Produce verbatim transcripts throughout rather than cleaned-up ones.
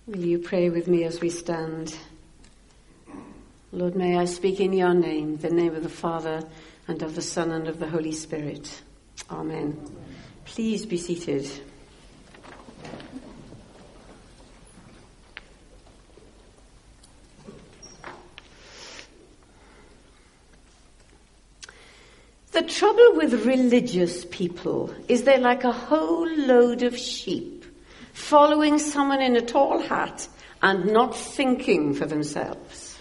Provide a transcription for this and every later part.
Will you pray with me as we stand? Lord, may I speak in your name, the name of the Father, and of the Son, and of the Holy Spirit. Amen. Please be seated. The trouble with religious people is they're like a whole load of sheep following someone in a tall hat and not thinking for themselves.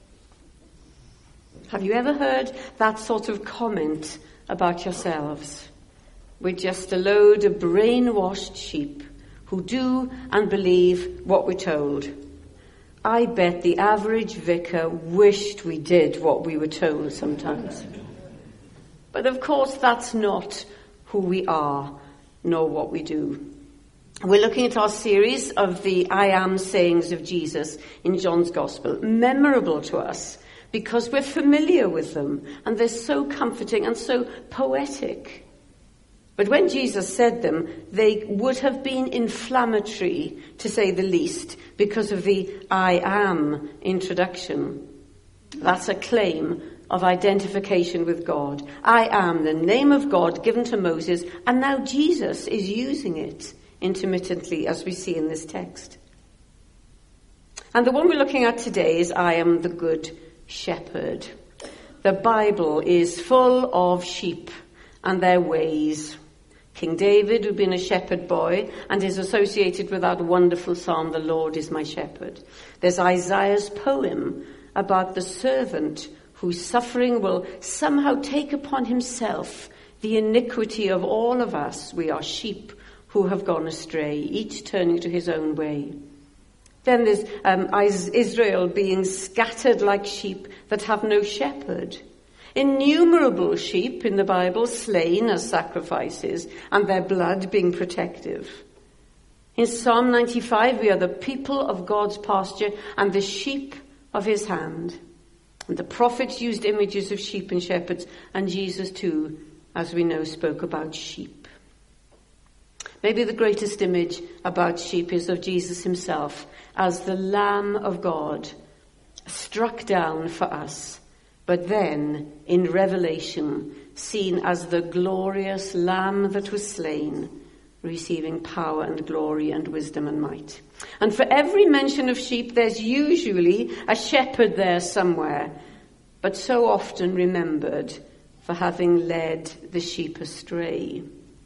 Have you ever heard that sort of comment about yourselves? We're just a load of brainwashed sheep who do and believe what we're told. I bet the average vicar wished we did what we were told sometimes. But of course, that's not who we are, nor what we do. We're looking at our series of the I am sayings of Jesus in John's Gospel, memorable to us because we're familiar with them and they're so comforting and so poetic. But when Jesus said them, they would have been inflammatory, to say the least, because of the I am introduction. That's a claim of identification with God. I am the name of God given to Moses, and now Jesus is using it intermittently, as we see in this text. And the one we're looking at today is I am the good shepherd. The Bible is full of sheep and their ways. King David, who'd been a shepherd boy and is associated with that wonderful psalm, the Lord is my shepherd. There's Isaiah's poem about the servant whose suffering will somehow take upon himself the iniquity of all of us. We are sheep who have gone astray, each turning to his own way. Then there's um, Israel being scattered like sheep that have no shepherd. Innumerable sheep in the Bible slain as sacrifices, and their blood being protective. In Psalm ninety-five, we are the people of God's pasture and the sheep of his hand. And the prophets used images of sheep and shepherds, and Jesus too, as we know, spoke about sheep. Maybe the greatest image about sheep is of Jesus himself as the Lamb of God, struck down for us, but then, in Revelation, seen as the glorious Lamb that was slain, receiving power and glory and wisdom and might. And for every mention of sheep, there's usually a shepherd there somewhere, but so often remembered for having led the sheep astray.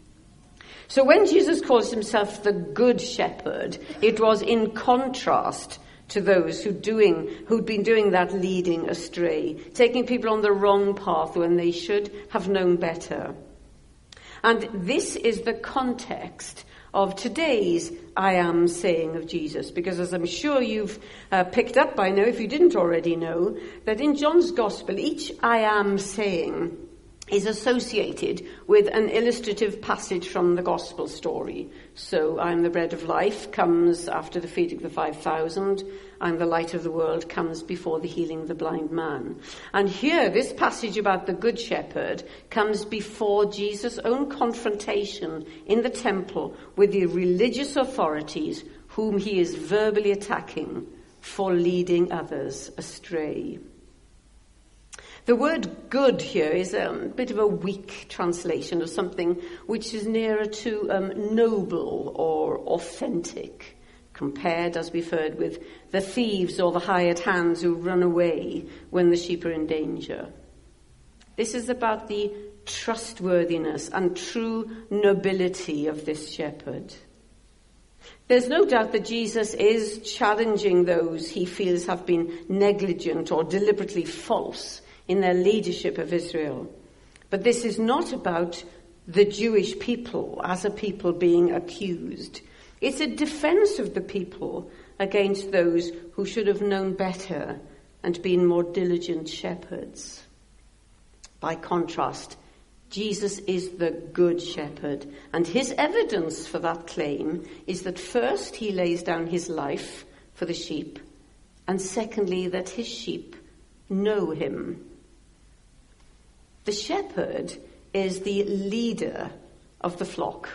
So when Jesus calls himself the Good Shepherd, it was in contrast to those who doing, who'd been doing that leading astray, taking people on the wrong path when they should have known better. And this is the context of today's I am saying of Jesus, because as I'm sure you've uh, picked up by now, if you didn't already know, that in John's Gospel, each I am saying is associated with an illustrative passage from the Gospel story. So, I'm the bread of life comes after the feeding of the five thousand. I'm the light of the world comes before the healing of the blind man. And here, this passage about the Good Shepherd comes before Jesus' own confrontation in the temple with the religious authorities whom he is verbally attacking for leading others astray. The word good here is a bit of a weak translation of something which is nearer to um, noble or authentic, compared, as we've heard, with the thieves or the hired hands who run away when the sheep are in danger. This is about the trustworthiness and true nobility of this shepherd. There's no doubt that Jesus is challenging those he feels have been negligent or deliberately false in their leadership of Israel. But this is not about the Jewish people as a people being accused. It's a defense of the people against those who should have known better and been more diligent shepherds. By contrast, Jesus is the good shepherd, and his evidence for that claim is that first he lays down his life for the sheep, and secondly that his sheep know him. The shepherd is the leader of the flock.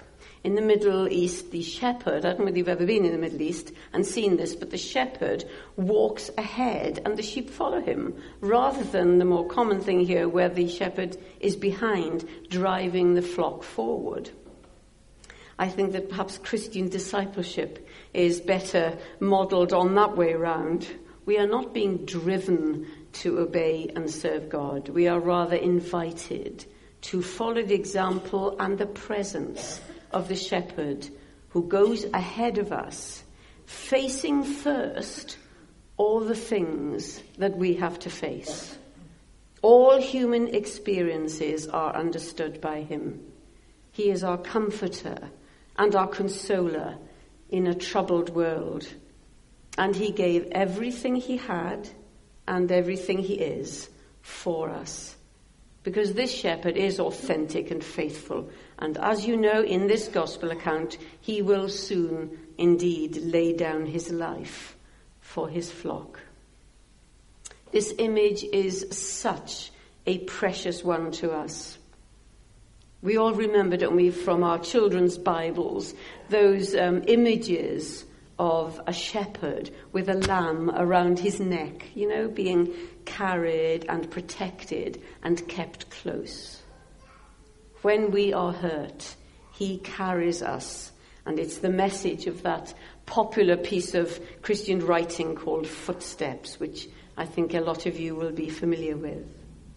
In the Middle East, the shepherd, I don't know whether you've ever been in the Middle East and seen this, but the shepherd walks ahead and the sheep follow him, rather than the more common thing here where the shepherd is behind, driving the flock forward. I think that perhaps Christian discipleship is better modelled on that way round. We are not being driven to obey and serve God. We are rather invited to follow the example and the presence of the shepherd who goes ahead of us, facing first all the things that we have to face. All human experiences are understood by him. He is our comforter and our consoler in a troubled world. And he gave everything he had and everything he is for us. Because this shepherd is authentic and faithful. And as you know, in this gospel account, he will soon indeed lay down his life for his flock. This image is such a precious one to us. We all remember, don't we, from our children's Bibles, those um, images of a shepherd with a lamb around his neck, you know, being carried and protected and kept close. When we are hurt, he carries us. And it's the message of that popular piece of Christian writing called Footsteps, which I think a lot of you will be familiar with.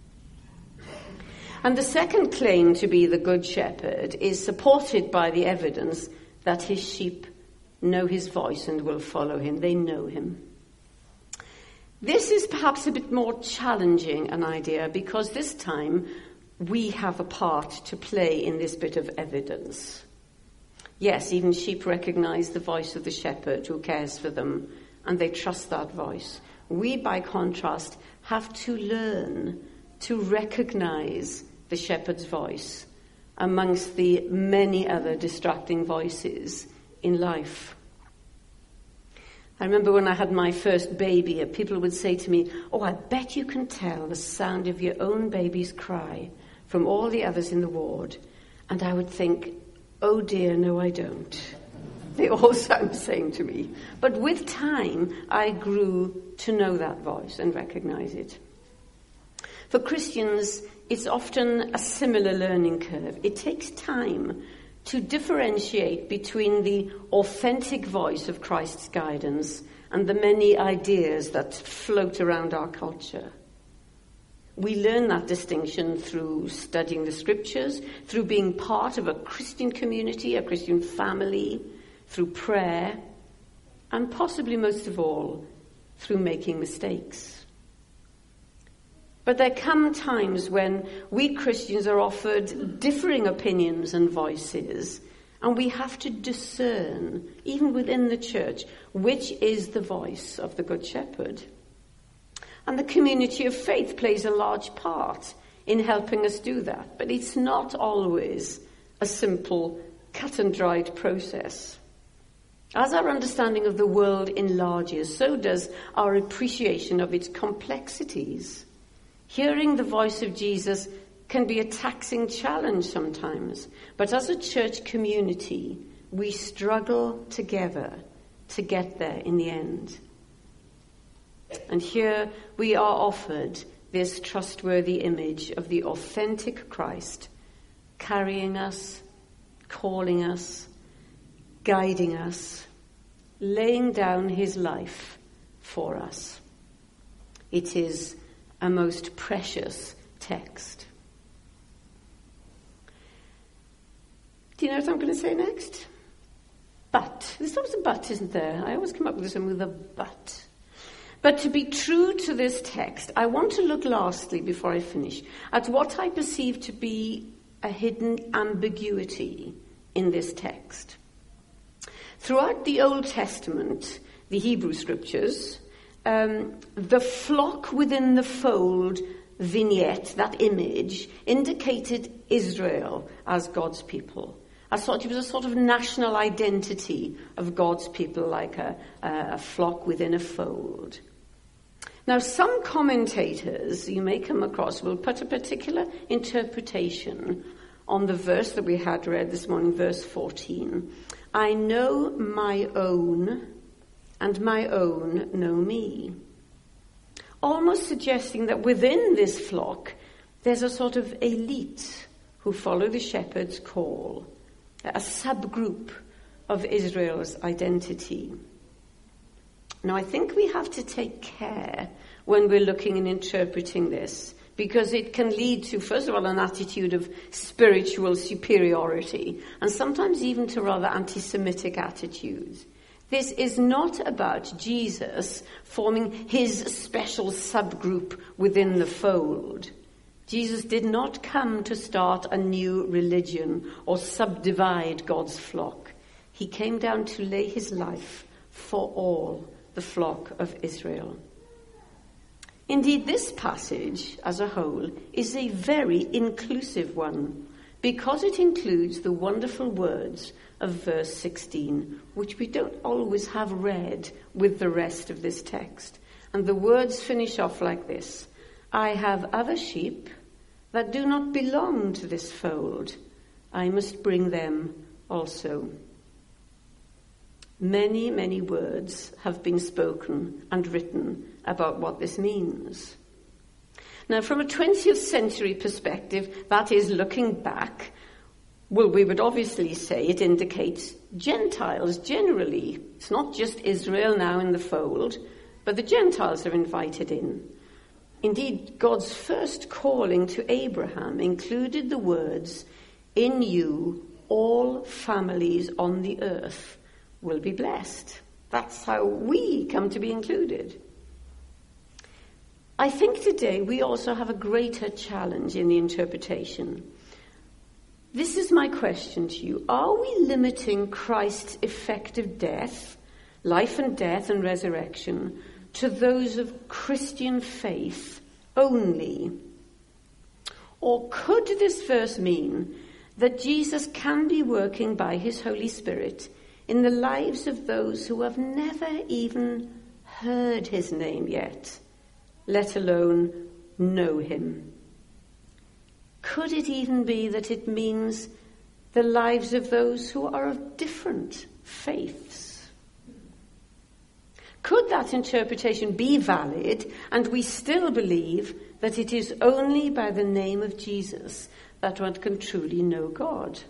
And the second claim to be the Good Shepherd is supported by the evidence that his sheep know his voice and will follow him. They know him. This is perhaps a bit more challenging an idea because this time we have a part to play in this bit of evidence. Yes, even sheep recognize the voice of the shepherd who cares for them, and they trust that voice. We, by contrast, have to learn to recognize the shepherd's voice amongst the many other distracting voices in life. I remember when I had my first baby, people would say to me, "Oh, I bet you can tell the sound of your own baby's cry from all the others in the ward." And I would think, "Oh dear, no I don't." They all sound the same to me. But with time, I grew to know that voice and recognize it. For Christians, it's often a similar learning curve. It takes time to differentiate between the authentic voice of Christ's guidance and the many ideas that float around our culture. We learn that distinction through studying the scriptures, through being part of a Christian community, a Christian family, through prayer, and possibly most of all, through making mistakes. But there come times when we Christians are offered differing opinions and voices, and we have to discern, even within the church, which is the voice of the Good Shepherd. And the community of faith plays a large part in helping us do that. But it's not always a simple cut and dried process. As our understanding of the world enlarges, so does our appreciation of its complexities. Hearing the voice of Jesus can be a taxing challenge sometimes, but as a church community, we struggle together to get there in the end. And here we are offered this trustworthy image of the authentic Christ, carrying us, calling us, guiding us, laying down his life for us. It is a most precious text. Do you know what I'm going to say next? But. There's always a but, isn't there? I always come up with this one with a but. But to be true to this text, I want to look lastly, before I finish, at what I perceive to be a hidden ambiguity in this text. Throughout the Old Testament, the Hebrew scriptures, um, the flock within the fold vignette, that image, indicated Israel as God's people. I thought it was a sort of national identity of God's people, like a, a flock within a fold. Now, some commentators you may come across will put a particular interpretation on the verse that we had read this morning, verse fourteen. I know my own, and my own know me. Almost suggesting that within this flock, there's a sort of elite who follow the shepherd's call, a subgroup of Israel's identity. Now, I think we have to take care when we're looking and interpreting this, because it can lead to, first of all, an attitude of spiritual superiority, and sometimes even to rather anti-Semitic attitudes. This is not about Jesus forming his special subgroup within the fold. Jesus did not come to start a new religion or subdivide God's flock. He came down to lay his life for all the flock of Israel. Indeed, this passage as a whole is a very inclusive one, because it includes the wonderful words of verse sixteen, which we don't always have read with the rest of this text. And the words finish off like this: I have other sheep that do not belong to this fold. I must bring them also. Many, many words have been spoken and written about what this means. Now, from a twentieth century perspective, that is looking back, well, we would obviously say it indicates Gentiles generally. It's not just Israel now in the fold, but the Gentiles are invited in. Indeed, God's first calling to Abraham included the words, in you all families on the earth will be blessed. That's how we come to be included. I think today we also have a greater challenge in the interpretation. This is my question to you. Are we limiting Christ's effective death, life and death and resurrection, to those of Christian faith only? Or could this verse mean that Jesus can be working by his Holy Spirit in the lives of those who have never even heard his name yet, let alone know him? Could it even be that it means the lives of those who are of different faiths? Could that interpretation be valid, and we still believe that it is only by the name of Jesus that one can truly know God?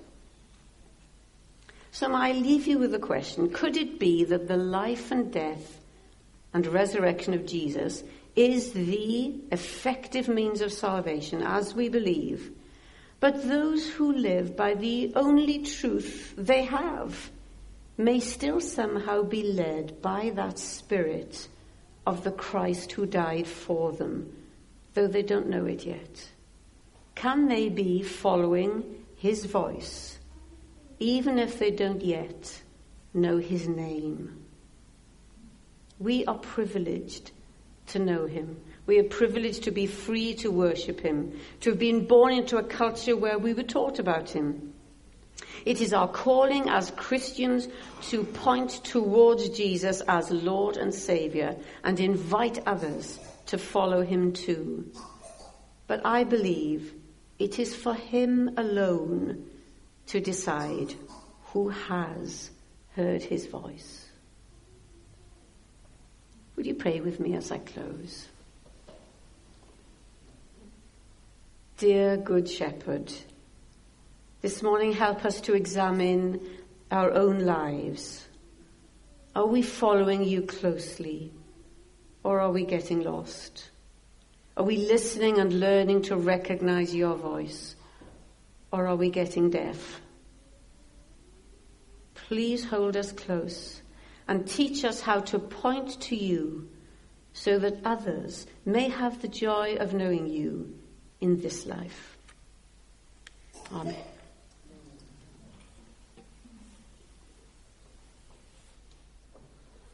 So I leave you with the question, could it be that the life and death and resurrection of Jesus is the effective means of salvation, as we believe, but those who live by the only truth they have may still somehow be led by that Spirit of the Christ who died for them, though they don't know it yet? Can they be following his voice, even if they don't yet know his name? We are privileged to know him. We are privileged to be free to worship him, to have been born into a culture where we were taught about him. It is our calling as Christians to point towards Jesus as Lord and Saviour and invite others to follow him too. But I believe it is for him alone to decide who has heard his voice. Would you pray with me as I close? Dear Good Shepherd, this morning help us to examine our own lives. Are we following you closely, or are we getting lost? Are we listening and learning to recognize your voice, or are we getting deaf? Please hold us close and teach us how to point to you so that others may have the joy of knowing you in this life. Amen.